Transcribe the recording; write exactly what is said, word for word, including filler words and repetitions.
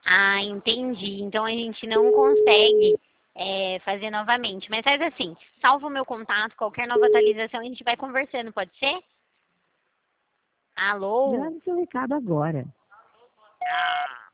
Ah, entendi. Então a gente não consegue é, fazer novamente. Mas faz assim, salva o meu contato, qualquer nova atualização a gente vai conversando, pode ser? Alô? Grave seu recado agora. Ah.